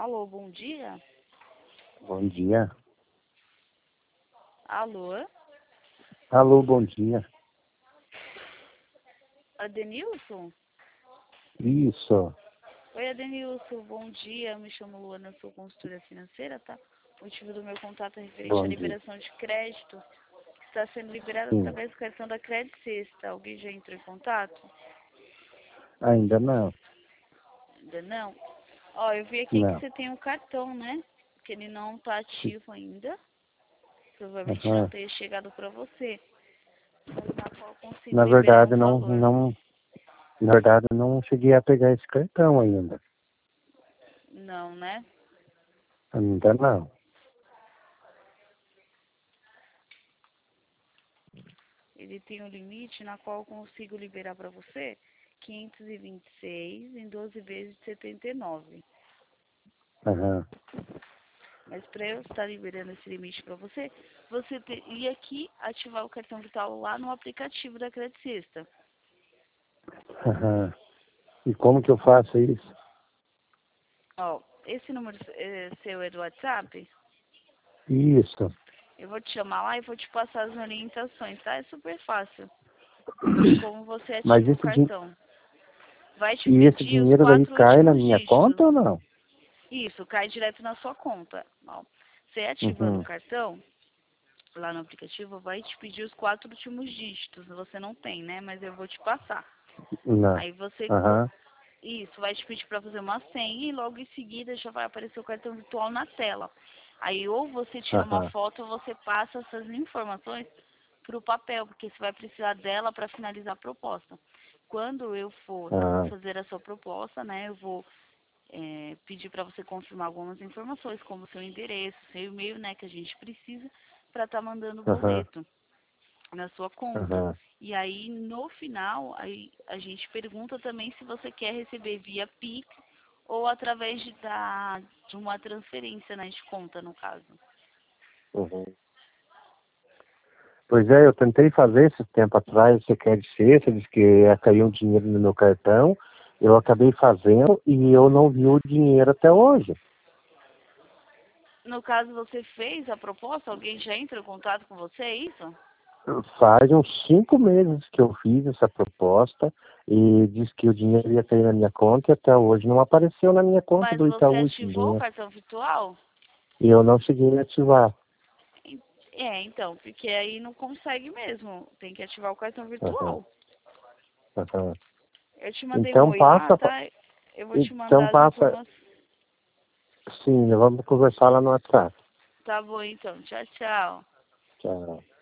Alô, bom dia. Bom dia. Alô, Alô, bom dia. Adenilson? Isso. Oi, Adenilson, bom dia. Me chamo Luana, sou consultora financeira, tá? O motivo do meu contato é referente à Bom dia. liberação de crédito, que está sendo liberado Sim. através do cartão da Credit Sexta. Alguém já entrou em contato? Ainda não. Ainda não? Ó, eu vi aqui que Não. você tem um cartão, né? Que ele não está ativo ainda. Provavelmente não Aham. tenha chegado para você. Mas na qual eu consigo Na liberar verdade, um valor. não cheguei a pegar esse cartão ainda. Não, né? Ainda não. Ele tem um limite na qual eu consigo liberar para você 526 em 12 vezes de 79. Aham. Mas para eu estar liberando esse limite para você, você teria que ativar o cartão virtual lá no aplicativo da Credit Sexta. Aham. E como que eu faço isso? Ó, esse número seu é do WhatsApp? Isso. Eu vou te chamar lá e vou te passar as orientações, tá? É super fácil. Como você Mas ativa o cartão. Vai te e esse pedir os dinheiro daí 4 cai na últimos minha dígitos. conta ou não? Isso, cai direto na sua conta. Ó, você ativando o Uhum. cartão, lá no aplicativo, vai te pedir os 4 últimos dígitos. Você não tem, né? Mas eu vou te passar. Não. Aí você... Aham. Isso, vai te pedir para fazer uma senha e logo em seguida já vai aparecer o cartão virtual na tela. Aí ou você tira uma Aham. foto ou você passa essas informações para o papel, porque você vai precisar dela para finalizar a proposta. Quando eu for Aham. fazer a sua proposta, né, eu vou pedir para você confirmar algumas informações, como seu endereço, seu e-mail, né, que a gente precisa para estar mandando o Aham. boleto na sua conta. Aham. E aí, no final, aí a gente pergunta também se você quer receber via Pix ou através de uma transferência, né, de conta, no caso. Uhum. Pois é, eu tentei fazer esse tempo atrás, você quer dizer, você disse que ia cair um dinheiro no meu cartão, eu acabei fazendo e eu não vi o dinheiro até hoje. No caso, você fez a proposta? Alguém já entrou em contato com você, é isso? Faz uns 5 meses que eu fiz essa proposta e disse que o dinheiro ia cair na minha conta e até hoje não apareceu na minha conta Mas do você Itaú esse ativou o dinheiro. cartão virtual? E eu não cheguei a ativar. Então, porque aí não consegue mesmo. Tem que ativar o cartão Aham, virtual. aham. Eu te mandei um Então oi lá, passa, tá? Eu vou te então mandar as passa, informações. sim, vamos conversar lá no WhatsApp. Tá bom, então. Tchau, tchau. Tchau.